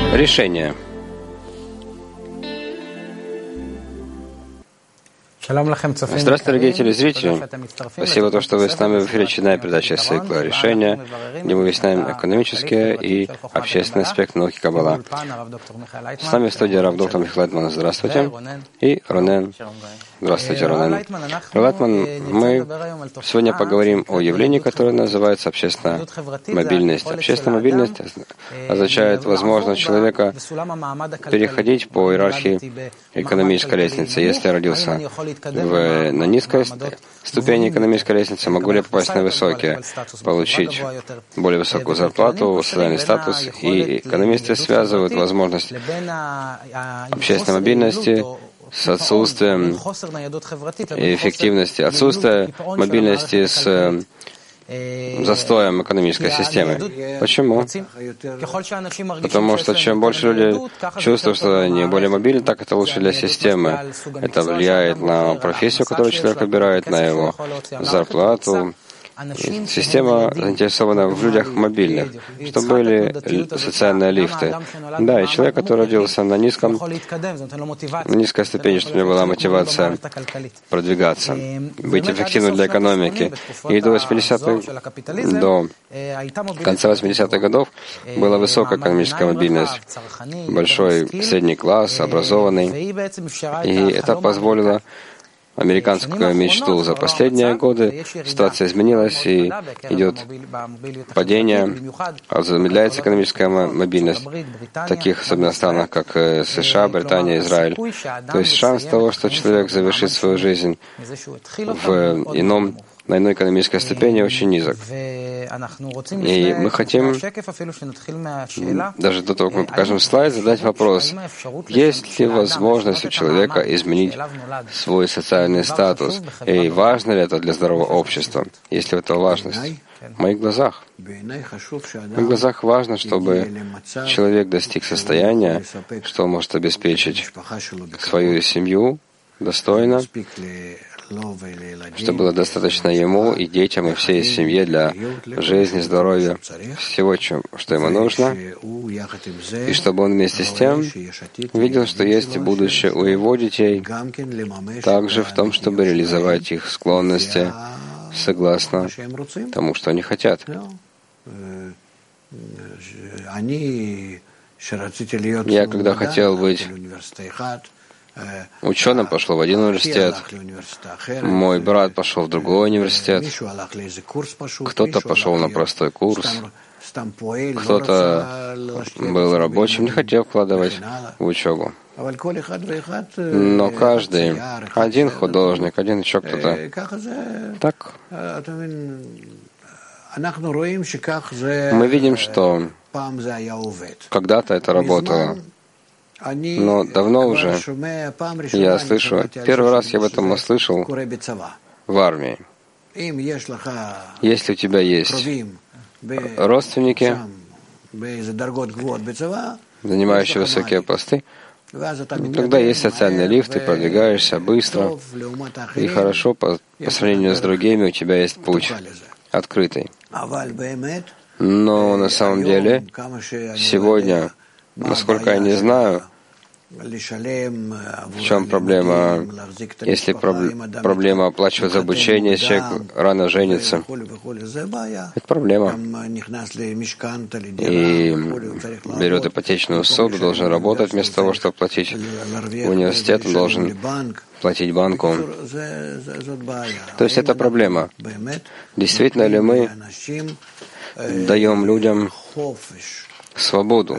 Решение. Здравствуйте, дорогие телезрители. Спасибо за то, что вы с нами в эфире. Очередная передача цикла «Решения», где мы выясняем экономические и общественный аспект науки Каббала. С нами в студии Рав доктор Михаил Лайтман. Здравствуйте. И Ронен. Здравствуйте, Ронен. Лайтман, мы сегодня поговорим о явлении, которое называется общественная мобильность. Общественная мобильность означает возможность человека переходить по иерархии экономической лестницы. Если я родился на низкой ступени экономической лестницы, могу ли я попасть на высокие, получить более высокую зарплату, социальный статус. И экономисты связывают возможность общественной мобильности с отсутствием эффективности, отсутствие мобильности с застоем экономической системы. Почему? Потому что чем больше люди чувствуют, что они более мобильны, так это лучше для системы. Это влияет на профессию, которую человек выбирает, на его зарплату. Система заинтересована в людях мобильных, чтобы были социальные лифты. Да, и человек, который родился на низкой ступени, чтобы у него была мотивация продвигаться, быть эффективным для экономики. И до конца 80-х годов была высокая экономическая мобильность, большой средний класс, образованный. И это позволило американскую мечту. За последние годы ситуация изменилась, и идет падение, замедляется экономическая мобильность в таких особенно странах, как США, Британия, Израиль. То есть шанс того, что человек завершит свою жизнь на иной экономической ступени, очень низок. И мы хотим, даже до того, как мы покажем слайд, задать вопрос, есть ли возможность у человека изменить свой социальный статус, и важно ли это для здорового общества, есть ли в этом важность? В моих глазах. В моих глазах важно, чтобы человек достиг состояния, что он может обеспечить свою семью достойно, чтобы было достаточно ему и детям, и всей семье для жизни, здоровья, всего, что ему нужно, и чтобы он вместе с тем видел, что есть будущее у его детей, также в том, чтобы реализовать их склонности согласно тому, что они хотят. Я, когда хотел быть ученым, пошел в один университет, мой брат пошел в другой университет, кто-то пошел на простой курс, кто-то был рабочим, не хотел вкладывать в учебу. Но каждый, один художник, один еще кто-то. Так. Мы видим, что когда-то это работало. Но давно уже я слышу, первый раз я об этом услышал в армии. Если у тебя есть родственники, занимающие высокие посты, тогда есть социальный лифт, ты продвигаешься быстро и хорошо по сравнению с другими, у тебя есть путь открытый. Но на самом деле сегодня, насколько я не знаю, в чем проблема, если проблема оплачивать за обучение, если человек рано женится, это проблема. И берет ипотечную ссуду, должен работать вместо того, чтобы платить университет, он должен платить банку. То есть это проблема. Действительно ли мы даем людям свободу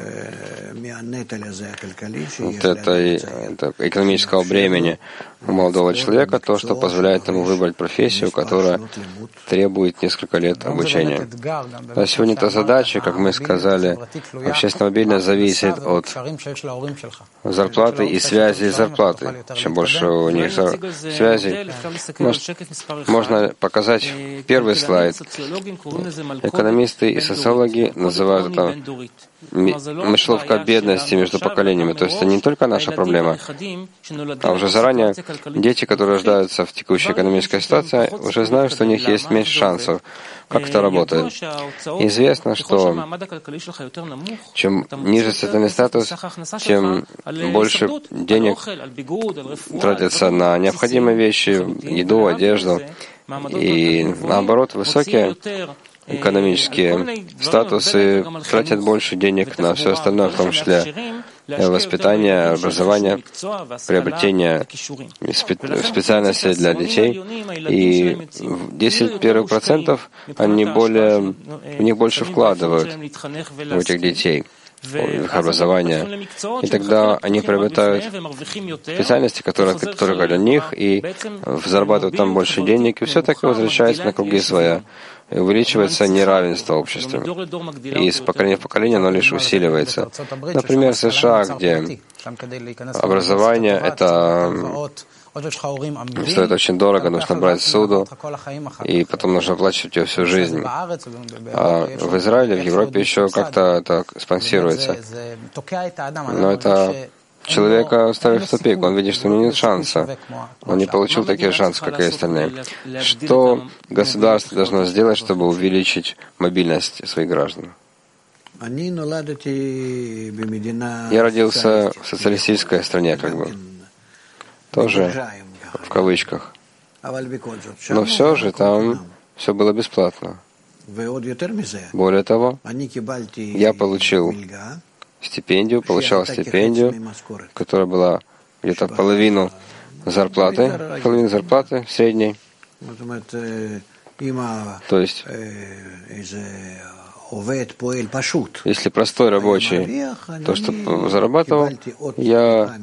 это экономического бремени у молодого человека, то, что позволяет ему выбрать профессию, которая требует несколько лет обучения. А сегодня эта задача, как мы сказали, общественная мобильность зависит от зарплаты и связи зарплаты. Чем больше у них связей, можно показать первый слайд. Экономисты и социологи называют это мышеловка бедности между поколениями. То есть это не только наша проблема, а уже заранее дети, которые рождаются в текущей экономической ситуации, уже знают, что у них есть меньше шансов. Как это работает? Известно, что чем ниже социальный статус, тем больше денег тратится на необходимые вещи, еду, одежду. И наоборот, высокие экономические статусы тратят больше денег на все остальное, в том числе воспитание, образование, приобретение специальностей для детей. И 10 первых процентов в них больше вкладывают в этих детей, в их образование. И тогда они приобретают специальности, которые для них, и зарабатывают там больше денег, и все-таки возвращается на круги своя. И увеличивается неравенство в обществе. И из поколения в поколение оно лишь усиливается. Например, в США, где образование это стоит очень дорого, нужно брать суду, и потом нужно оплачивать ее всю жизнь. А в Израиле, в Европе еще как-то это спонсируется. Но это человека ставит в тупик, он видит, что у него нет шанса. Он не получил такие шансы, как и остальные. Что государство должно сделать, чтобы увеличить мобильность своих граждан? Я родился в социалистической стране, тоже в кавычках. Но все же там все было бесплатно. Более того, я получал стипендию, которая была где-то половину зарплаты средней. То есть, если простой рабочий то, что зарабатывал, я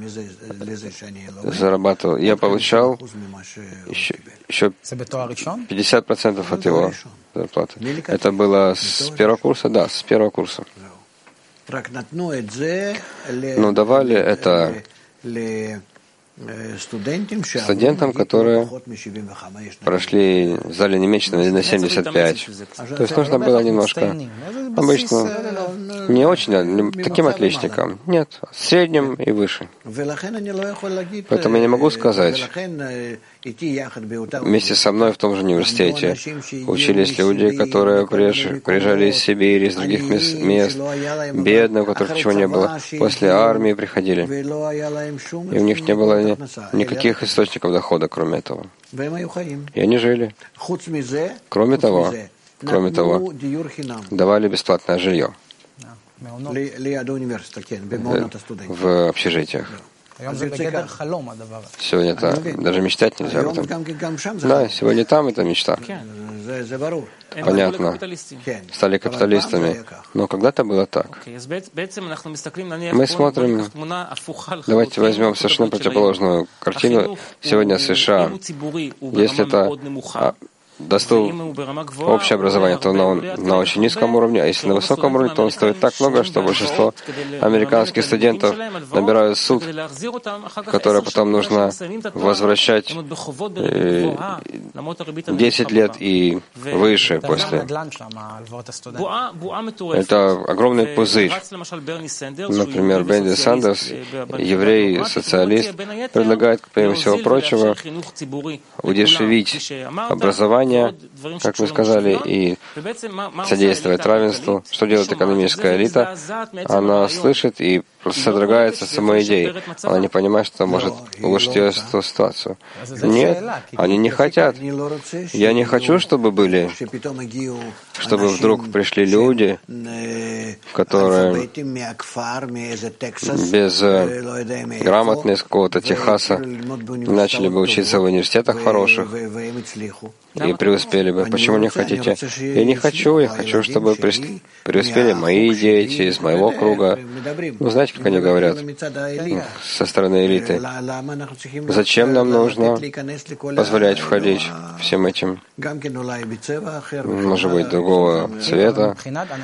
получал еще 50% от его зарплаты. Это было с первого курса? Да, с первого курса. Но давали это студентам, которые сдали не меньше на 75. То есть нужно было немножко, обычно, не очень, таким отличникам. Нет, средним и выше. Поэтому я не могу сказать, вместе со мной в том же университете учились люди, которые приезжали из Сибири, из других мест, бедные, у которых ничего не было, после армии приходили, и у них не было никаких источников дохода, кроме этого. И они жили. Кроме того, давали бесплатное жилье в общежитиях. Сегодня это даже мечтать нельзя об этом. Да, сегодня там это мечта. Понятно. Стали капиталистами. Но когда-то было так. Мы смотрим, давайте возьмем совершенно противоположную картину. Сегодня США, если это общее образование, то на очень низком уровне, а если на высоком уровне, то он стоит так много, что большинство американских студентов набирают суд, который потом нужно возвращать 10 лет и выше после. Это огромный пузырь. Например, Берни Сандерс, еврей, социалист, предлагает, помимо всего прочего, удешевить образование, как вы сказали, и содействовать равенству. Что делает экономическая элита? Она слышит и просто содрогается самой идеей. Она не понимает, что может улучшить ее ситуацию. Нет, они не хотят. Я не хочу, чтобы вдруг пришли люди, которые безграмотные из какого-то Техаса начали бы учиться в университетах хороших и преуспели бы. Почему не хотите? Я не хочу. Я хочу, чтобы преуспели мои дети из моего круга. Ну, знаете, как они говорят со стороны элиты? Зачем нам нужно позволять входить всем этим? Может быть, другого цвета.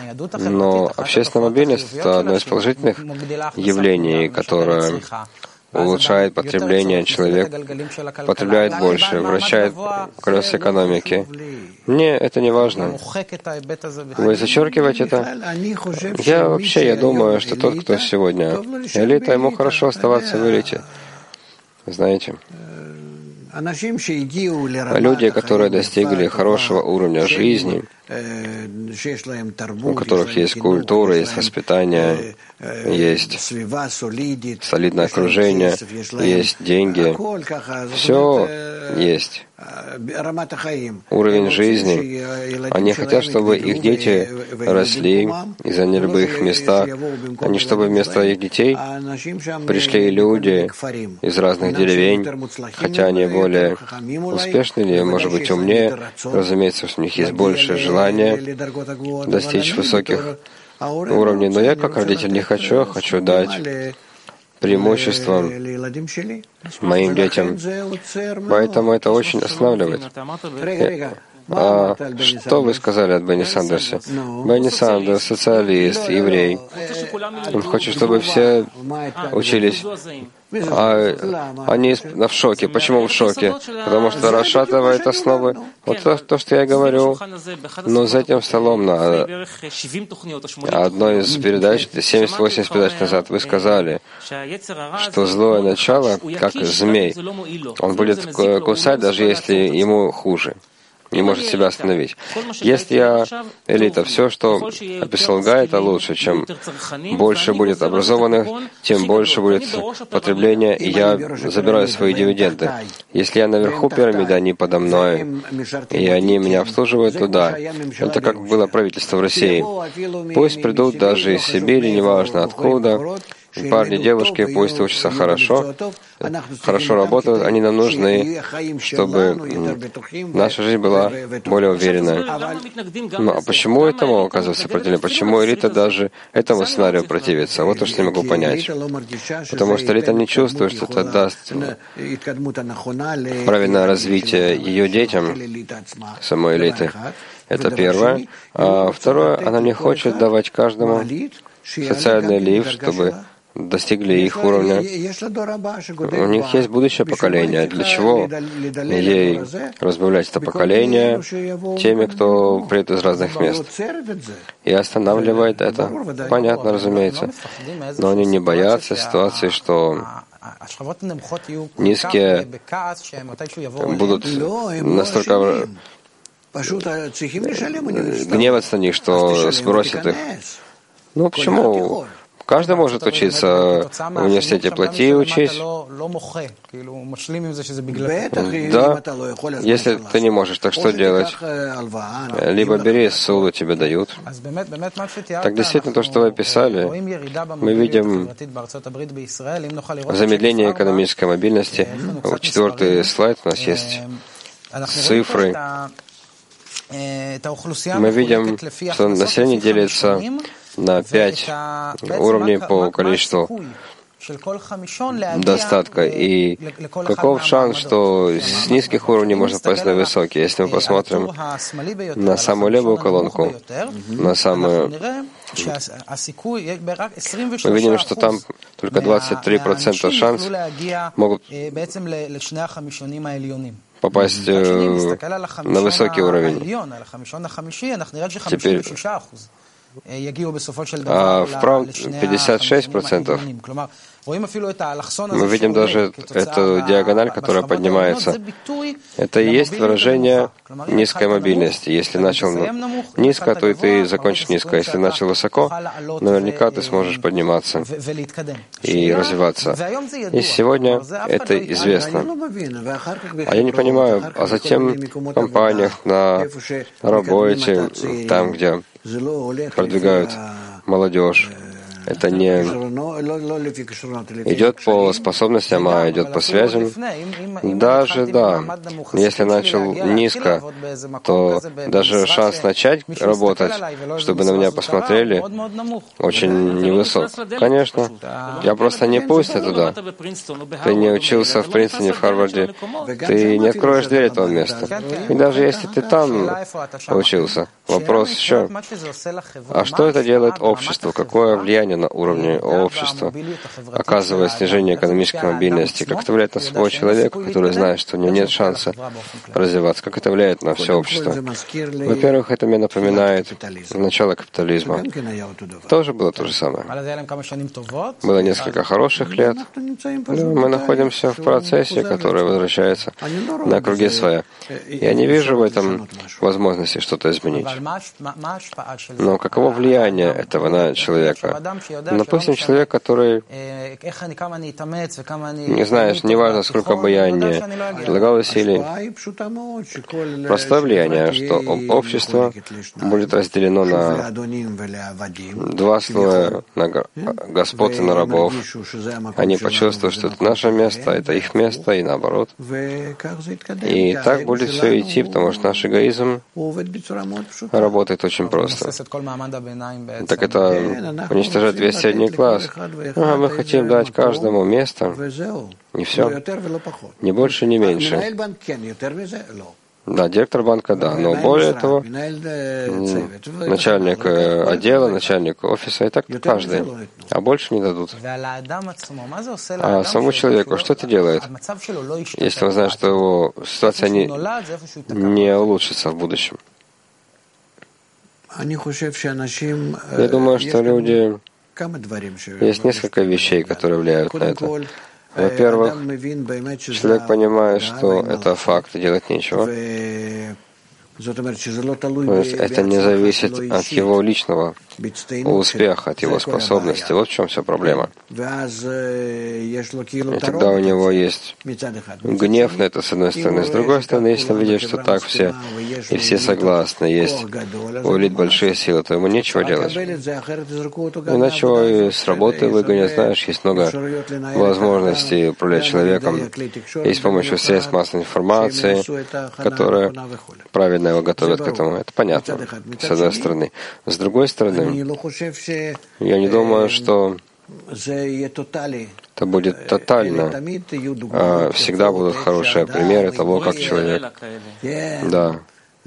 Но общественная мобильность — это одно из положительных явлений, которое улучшает потребление, человек потребляет больше, вращает колеса экономики. Мне это не важно. Вы зачеркиваете это? Я думаю, что тот, кто сегодня элита, ему хорошо оставаться в элите. Знаете, люди, которые достигли хорошего уровня жизни, у которых есть культура, есть воспитание, есть солидное окружение, есть деньги, все есть. Уровень жизни. Они хотят, чтобы их дети росли и заняли бы их места, а не чтобы вместо их детей пришли люди из разных деревень, хотя они более успешные или, может быть, умнее. Разумеется, у них есть больше желания достичь высоких уровней. Но я, как родитель, не хочу, хочу дать преимущество моим детям. Поэтому это очень останавливает. А что вы сказали от Бенни Сандерса? Бенни Сандерс, социалист, еврей. Он хочет, чтобы все учились. А они в шоке. Почему в шоке? Потому что расшатывает основы. Вот то, что я говорю. Но за этим столом на одной из передач, 70-80 передач назад, вы сказали, что злое начало, как змей, он будет кусать, даже если ему хуже. Не может себя остановить. Если я элита, все, что описал Гай, это лучше, чем больше будет образованных, тем больше будет потребление, и я забираю свои дивиденды. Если я наверху пирамиды, они подо мной, и они меня обслуживают, то да. Это как было правительство в России. Пусть придут даже из Сибири, неважно откуда, парни, девушки, пусть учатся хорошо работают, они нам нужны, чтобы наша жизнь была более уверенной. Ну, а почему этому оказывается сопротивление? Почему элита даже этому сценарию противится? Вот то, что не могу понять. Потому что элита не чувствует, что это даст правильное развитие ее детям, самой элиты. Это первое. А второе, она не хочет давать каждому социальный лифт, чтобы достигли их уровня. У них есть будущее поколение. Для чего ей разбавлять это поколение теми, кто придет из разных мест? И останавливает это. Понятно, разумеется. Но они не боятся ситуации, что низкие будут настолько гневаться на них, что сбросят их. Ну почему? Каждый может учиться в университете, плати учись. Да, если ты не можешь, так что делать? Либо бери ссуду, тебе дают. Так действительно, то, что вы описали, мы видим замедление экономической мобильности. Четвертый слайд у нас есть цифры. Мы видим, что население делится на 5 уровней по количеству достатка. И каков шанс, что с низких уровней можно попасть на высокие? Если мы посмотрим на самую левую колонку, на самую... Мы видим, что там только 23% шанс могут попасть на высокий уровень. Теперь вправо 56%. Мы видим даже эту диагональ, которая поднимается. Это и есть выражение низкой мобильности. Если начал низко, то и ты закончишь низко. Если начал высоко, наверняка ты сможешь подниматься и развиваться. И сегодня это известно. А я не понимаю, а затем в компаниях, на работе, там, где продвигают молодежь, это не идет по способностям, а идет по связям. Даже, да, если начал низко, то даже шанс начать работать, чтобы на меня посмотрели, очень невысок. Конечно, я просто не пустят туда. Ты не учился в Принстоне, в Харварде, ты не откроешь дверь этого места. И даже если ты там учился, вопрос еще, а что это делает обществу, какое влияние влияние на уровне общества, оказывая снижение экономической мобильности, как это влияет на самого человека, который знает, что у него нет шанса развиваться, как это влияет на все общество. Во-первых, это мне напоминает начало капитализма. Тоже было то же самое. Было несколько хороших лет, но мы находимся в процессе, который возвращается на круги своя. Я не вижу в этом возможности что-то изменить. Но каково влияние этого на человека? Допустим, человек, который не знает, неважно, сколько бы я ни прилагал усилий, простое влияние, что общество будет разделено на два слоя, на господ и на рабов. Они почувствуют, что это наше место, это их место, и наоборот. И так будет все идти, потому что наш эгоизм работает очень просто. Так это уничтожать весь средний класс. Мы хотим дать каждому место, и все. Ни больше, ни меньше. Да, директор банка, да, но более того, начальник отдела, начальник офиса, и так каждый, а больше не дадут. А самому человеку что это делает, если он знает, что его ситуация не улучшится в будущем? Я думаю, что люди... Есть несколько вещей, которые влияют на это. Во-первых, человек понимает, что это факт, и делать нечего. То есть это не зависит от его личного успеха, от его способности. Вот в чем вся проблема. И тогда у него есть гнев на это, с одной стороны. С другой стороны, если он видит, что так все, и все согласны, есть улить большие силы, то ему нечего делать. Иначе его и с работы выгонят. Знаешь, есть много возможностей управлять человеком. Есть с помощью средств массовой информации, которые правильно его готовят к этому. Это понятно, с одной стороны. С другой стороны, я не думаю, что это будет тотально. Всегда будут хорошие примеры того, как человек. Да.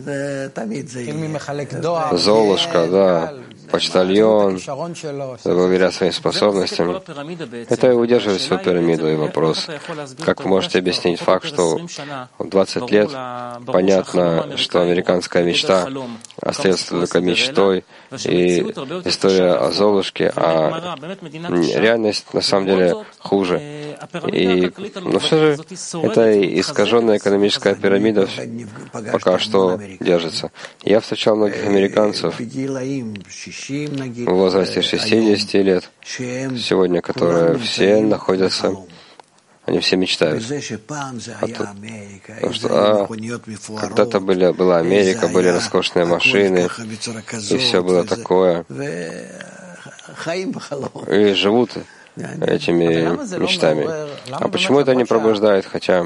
Золушка, да. Почтальон, благодаря своим способностям. Это и удерживает свою пирамиду. И вопрос, как вы можете объяснить факт, что в 20 лет понятно, что американская мечта остается только мечтой, и история о Золушке, а реальность на самом деле хуже. Но все же это искаженная экономическая пирамида пока что держится. Я встречал многих американцев в возрасте 60 лет сегодня, которые все находятся, они все мечтают. Потому что когда-то была Америка, были роскошные машины, и все было такое. И живут этими мечтами. А почему это не пробуждает, хотя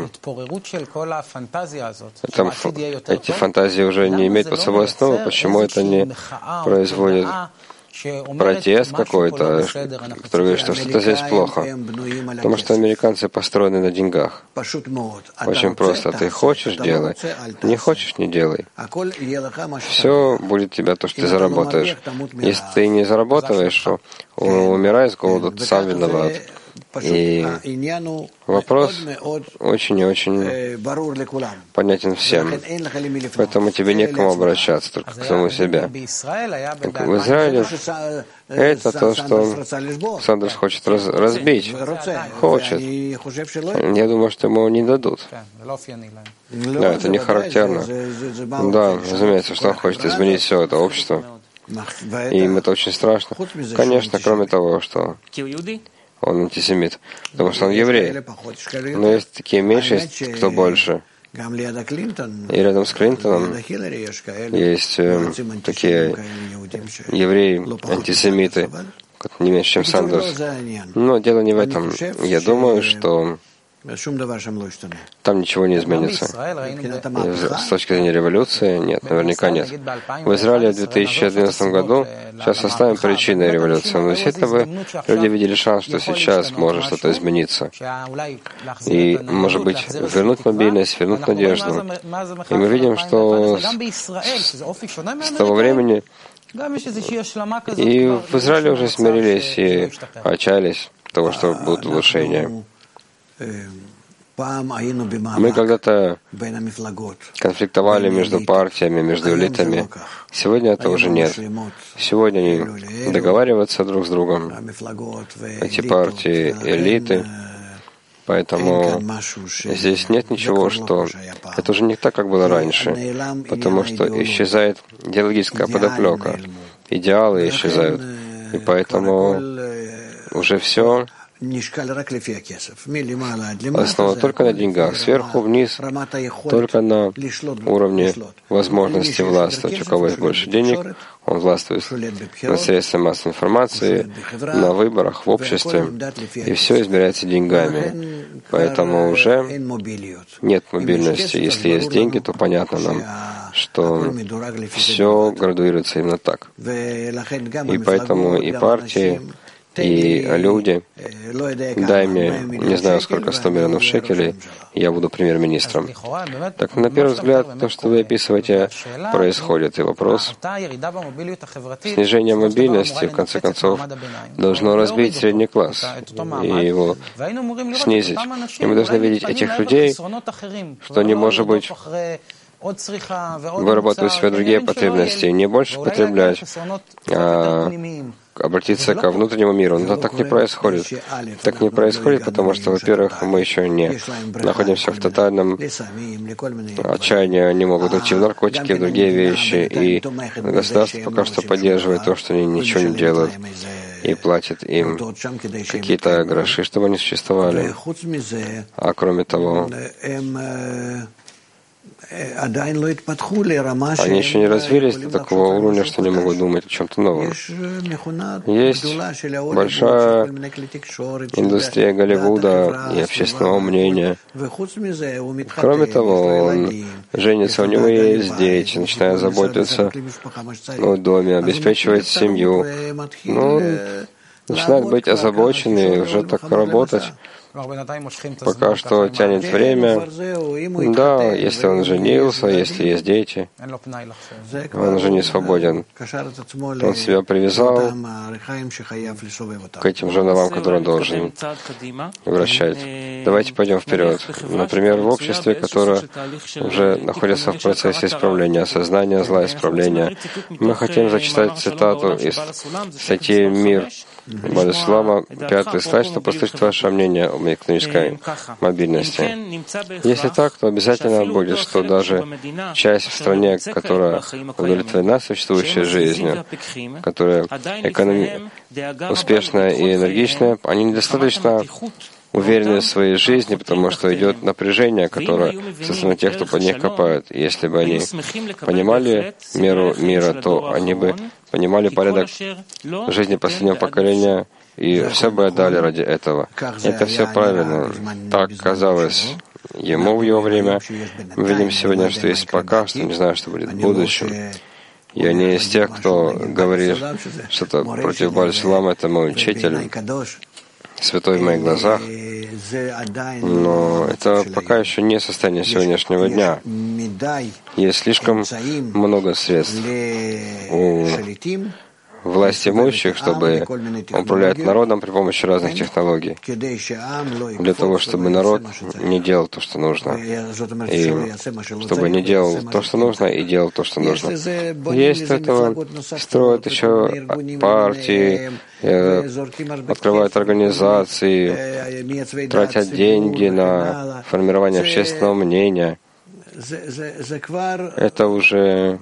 эти фантазии уже не имеют под собой основы, почему это не производит протест какой-то, который говорит, что что-то здесь плохо? Потому что американцы построены на деньгах. Очень просто. Ты хочешь — делай. Не хочешь — не делай. Все будет у тебя то, что ты заработаешь. Если ты не заработаешь, то умирай с голоду, ты сам виноват. И вопрос очень и очень понятен всем. Поэтому тебе некому обращаться, только к самому себе. В Израиле это то, что Сандерс хочет разбить. Хочет. Я думаю, что ему не дадут. Да, это не характерно. Да, разумеется, что он хочет изменить все это общество. И им это очень страшно. Конечно, кроме того, что он антисемит, потому что он еврей. Но есть такие меньше, есть кто больше. И рядом с Клинтоном есть такие евреи-антисемиты, не меньше, чем Сандерс. Но дело не в этом. Я думаю, что там ничего не изменится. С точки зрения революции, нет, наверняка нет. В Израиле в 2011 году, сейчас оставим причины революции, но действительно люди видели шанс, что сейчас может что-то измениться. И, может быть, вернуть мобильность, вернуть надежду. И мы видим, что с того времени И в Израиле уже смирились и отчаялись того, что будут улучшения. Мы когда-то конфликтовали между партиями, между элитами. Сегодня этого уже нет. Сегодня они договариваются друг с другом. Эти партии, элиты. Поэтому здесь нет ничего, что... Это уже не так, как было раньше, потому что исчезает идеологическая подоплека, идеалы исчезают, и поэтому уже все основано только на деньгах, сверху вниз, только на уровне возможности властвовать. У кого есть больше денег, он властвует на средствах массовой информации, на выборах, в обществе, и все измеряется деньгами. Поэтому уже нет мобильности. Если есть деньги, то понятно нам, что все градуируется именно так. И поэтому и партии, и люди, дай мне, не знаю, сколько, 100 миллионов шекелей, и я буду премьер-министром. Так, на первый взгляд, то, что вы описываете, происходит. И вопрос, снижение мобильности, в конце концов, должно разбить средний класс и его снизить. И мы должны видеть этих людей, что они, может быть, вырабатывают себе другие потребности, не больше потреблять, а обратиться ко внутреннему миру. Но так не происходит. Так не происходит, потому что, во-первых, мы еще не находимся в тотальном отчаянии, они могут уйти в наркотики, в другие вещи, и государство пока что поддерживает то, что они ничего не делают, и платит им какие-то гроши, чтобы они существовали. А кроме того, они еще не развились до такого уровня, что не могут думать о чем-то новом. Есть большая индустрия Голливуда и общественного мнения. Кроме того, он женится, у него есть дети, начинает заботиться о доме, обеспечивать семью. Начинает быть озабоченный, уже так работать. Пока что тянет время. Да, если он женился, если есть дети, он уже не свободен. Он себя привязал к этим жерновам, которые он должен вращать. Давайте пойдем вперед. Например, в обществе, которое уже находится в процессе исправления, осознания зла, исправления. Мы хотим зачитать цитату из статьи «Мир» Бадислама, 5-й слайд, чтобы послушать ваше мнение о экономической мобильности. Если так, то обязательно будет, что даже часть в стране, которая удовлетворена существующей жизнью, которая успешная и энергичная, они недостаточно уверены в своей жизни, потому что идет напряжение, которое со стороны тех, кто под них копает. И если бы они понимали меру мира, то они бы понимали порядок жизни последнего поколения и все бы отдали ради этого. Это все правильно. Так казалось ему в его время. Мы видим сегодня, что есть пока, что не знаю, что будет в будущем. Я не из тех, кто говорит что-то против Баль-Шалама, это мой учитель, святой в моих глазах, но это пока еще не состояние сегодняшнего дня. Есть слишком много средств у власть имущих, чтобы управлять народом при помощи разных технологий, для того, чтобы народ не делал то, что нужно, и чтобы не делал то, что нужно, и делал то, что нужно. Есть этого, строят еще партии, открывают организации, тратят деньги на формирование общественного мнения. Это уже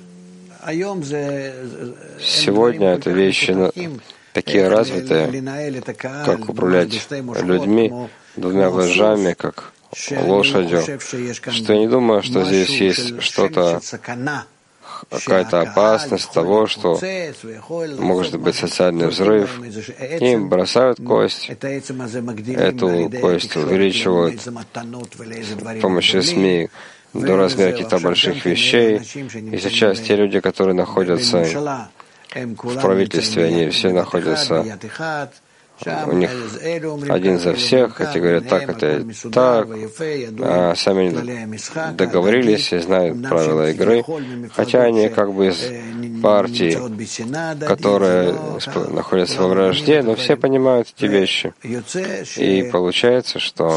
сегодня это вещи такие развитые, как управлять людьми, двумя вожжами, как лошадью, что я не думаю, что здесь есть что-то, какая-то опасность того, что может быть социальный взрыв. Им бросают кость, эту кость увеличивают с помощью СМИ до размера каких-то больших вещей. И сейчас те люди, которые находятся в правительстве, они все находятся у них один за всех, эти говорят так, это так, а сами договорились и знают правила игры, хотя они как бы из партии, которая находится во вражде, но все понимают эти вещи. И получается, что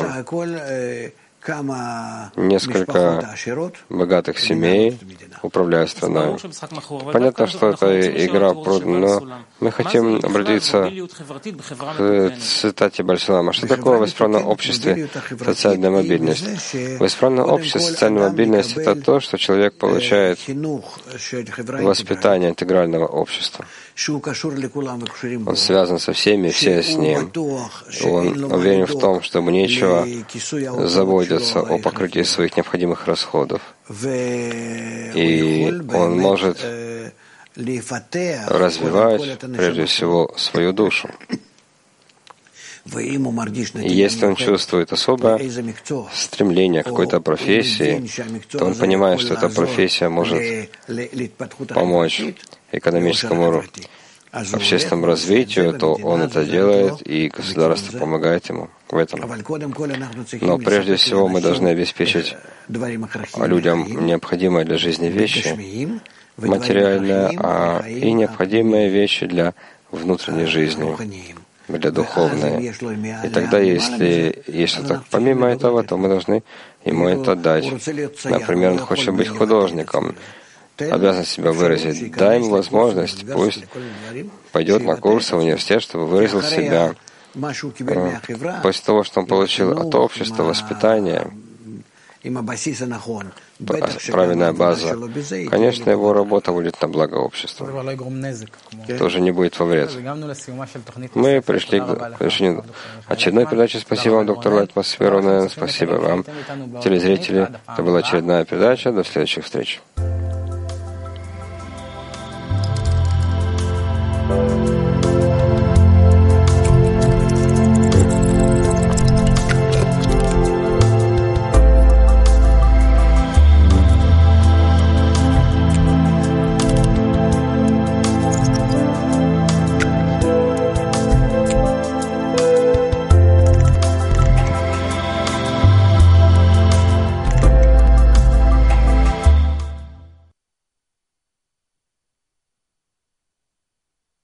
несколько богатых семей управляют страной. Понятно, что это игра продана, но мы хотим обратиться к цитате Бальсулама. Что такое в исправном обществе социальная мобильность? В исправном обществе социальная мобильность — это то, что человек получает воспитание интегрального общества. Он связан со всеми, все с ним. Он уверен в том, что ему нечего заботиться о покрытии своих необходимых расходов. И он может развивать, прежде всего, свою душу. И если он чувствует особое стремление к какой-то профессии, то он понимает, что эта профессия может помочь экономическому общественному развитию, то он это делает, и государство помогает ему в этом. Но прежде всего мы должны обеспечить людям необходимые для жизни вещи, материальные, и необходимые вещи для внутренней жизни, для духовной. И тогда, если есть что-то помимо этого, то мы должны ему это дать. Например, он хочет быть художником, обязан себя выразить. Дай ему возможность, пусть пойдет на курсы в университет, чтобы выразил себя. После того, что он получил от общества воспитание, правильная база, конечно, его работа будет на благо общества. Тоже не будет во вред. Мы пришли к решению очередной передачи. Спасибо вам, доктор Лайтман Сверонен. Спасибо вам, телезрители. Это была очередная передача. До следующих встреч.